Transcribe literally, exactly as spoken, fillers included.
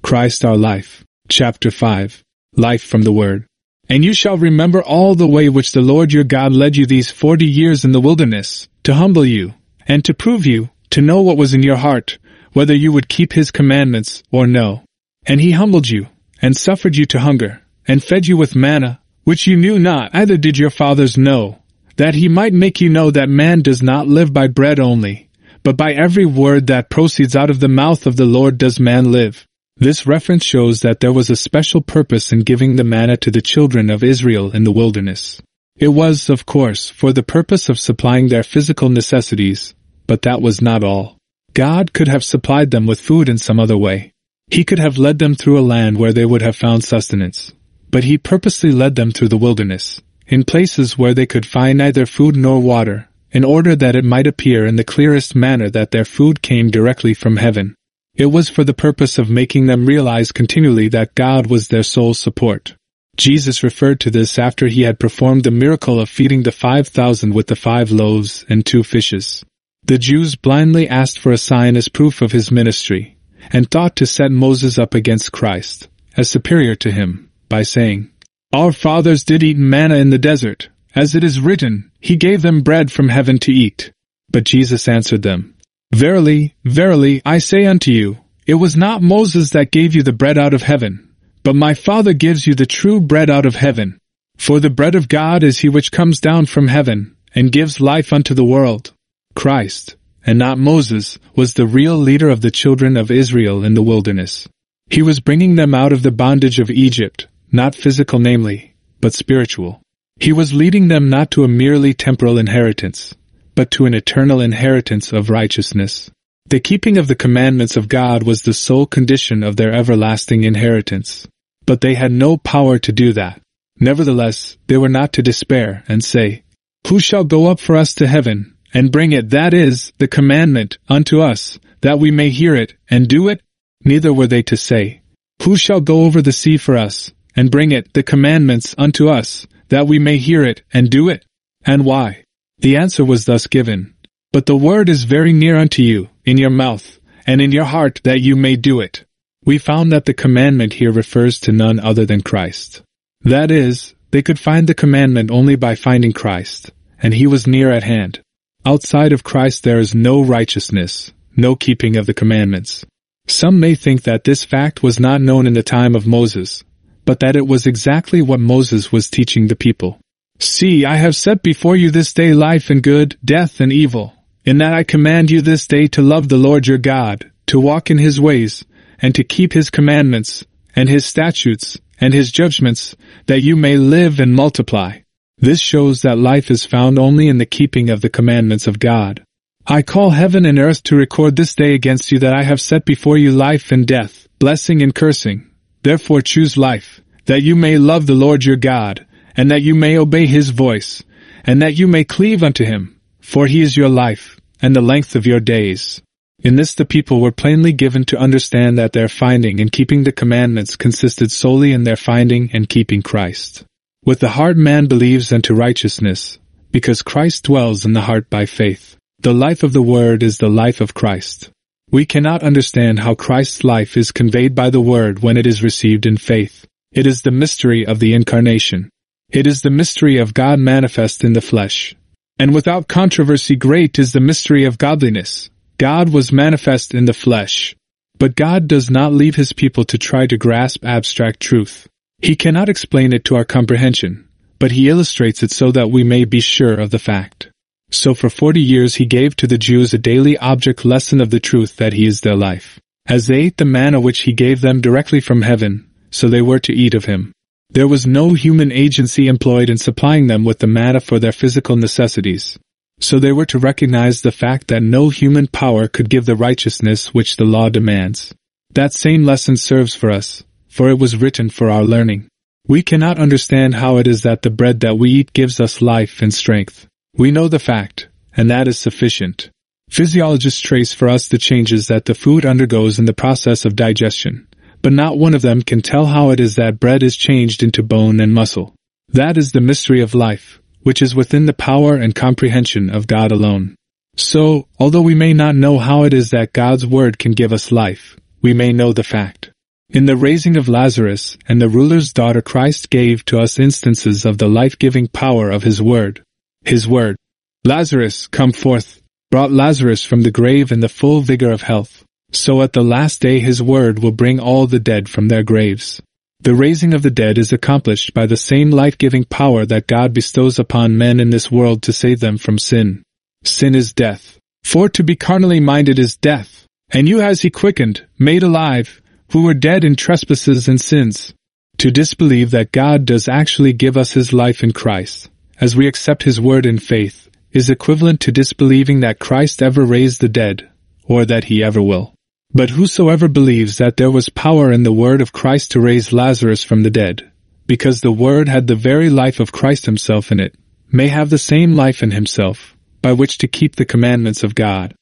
Christ our life. Chapter five. Life from the Word. And you shall remember all the way which the Lord your God led you these forty years in the wilderness, to humble you, and to prove you, to know what was in your heart, whether you would keep his commandments or no. And he humbled you, and suffered you to hunger, and fed you with manna, which you knew not, neither did your fathers know, that he might make you know that man does not live by bread only, but by every word that proceeds out of the mouth of the Lord does man live. This reference shows that there was a special purpose in giving the manna to the children of Israel in the wilderness. It was, of course, for the purpose of supplying their physical necessities, but that was not all. God could have supplied them with food in some other way. He could have led them through a land where they would have found sustenance. But he purposely led them through the wilderness, in places where they could find neither food nor water, in order that it might appear in the clearest manner that their food came directly from heaven. It was for the purpose of making them realize continually that God was their sole support. Jesus referred to this after he had performed the miracle of feeding the five thousand with the five loaves and two fishes. The Jews blindly asked for a sign as proof of his ministry, and thought to set Moses up against Christ, as superior to him, by saying, "Our fathers did eat manna in the desert, as it is written, he gave them bread from heaven to eat." But Jesus answered them, "Verily, verily, I say unto you, it was not Moses that gave you the bread out of heaven, but my Father gives you the true bread out of heaven. For the bread of God is he which comes down from heaven, and gives life unto the world." Christ, and not Moses, was the real leader of the children of Israel in the wilderness. He was bringing them out of the bondage of Egypt, not physical namely, but spiritual. He was leading them not to a merely temporal inheritance, but to an eternal inheritance of righteousness. The keeping of the commandments of God was the sole condition of their everlasting inheritance. But they had no power to do that. Nevertheless, they were not to despair and say, "Who shall go up for us to heaven, and bring it, that is, the commandment, unto us, that we may hear it, and do it?" Neither were they to say, "Who shall go over the sea for us, and bring it, the commandments, unto us, that we may hear it, and do it?" And why? The answer was thus given, "But the word is very near unto you, in your mouth, and in your heart, that you may do it." We found that the commandment here refers to none other than Christ. That is, they could find the commandment only by finding Christ, and he was near at hand. Outside of Christ there is no righteousness, no keeping of the commandments. Some may think that this fact was not known in the time of Moses, but that it was exactly what Moses was teaching the people. "See, I have set before you this day life and good, death and evil. In that I command you this day to love the Lord your God, to walk in his ways, and to keep his commandments, and his statutes, and his judgments, that you may live and multiply." This shows that life is found only in the keeping of the commandments of God. "I call heaven and earth to record this day against you that I have set before you life and death, blessing and cursing. Therefore choose life, that you may love the Lord your God, and that you may obey his voice, and that you may cleave unto him, for he is your life, and the length of your days." In this the people were plainly given to understand that their finding and keeping the commandments consisted solely in their finding and keeping Christ. With the heart man believes unto righteousness, because Christ dwells in the heart by faith. The life of the Word is the life of Christ. We cannot understand how Christ's life is conveyed by the Word when it is received in faith. It is the mystery of the Incarnation. It is the mystery of God manifest in the flesh. And without controversy great is the mystery of godliness. God was manifest in the flesh. But God does not leave his people to try to grasp abstract truth. He cannot explain it to our comprehension, but he illustrates it so that we may be sure of the fact. So for forty years he gave to the Jews a daily object lesson of the truth that he is their life. As they ate the manna which he gave them directly from heaven, so they were to eat of him. There was no human agency employed in supplying them with the manna for their physical necessities. So they were to recognize the fact that no human power could give the righteousness which the law demands. That same lesson serves for us, for it was written for our learning. We cannot understand how it is that the bread that we eat gives us life and strength. We know the fact, and that is sufficient. Physiologists trace for us the changes that the food undergoes in the process of digestion, but not one of them can tell how it is that bread is changed into bone and muscle. That is the mystery of life, which is within the power and comprehension of God alone. So, although we may not know how it is that God's Word can give us life, we may know the fact. In the raising of Lazarus and the ruler's daughter, Christ gave to us instances of the life-giving power of His Word. His Word, "Lazarus, come forth," brought Lazarus from the grave in the full vigor of health. So at the last day His Word will bring all the dead from their graves. The raising of the dead is accomplished by the same life-giving power that God bestows upon men in this world to save them from sin. Sin is death. For to be carnally minded is death. And you has He quickened, made alive, who were dead in trespasses and sins. To disbelieve that God does actually give us His life in Christ, as we accept His Word in faith, is equivalent to disbelieving that Christ ever raised the dead, or that He ever will. But whosoever believes that there was power in the Word of Christ to raise Lazarus from the dead, because the Word had the very life of Christ Himself in it, may have the same life in himself, by which to keep the commandments of God.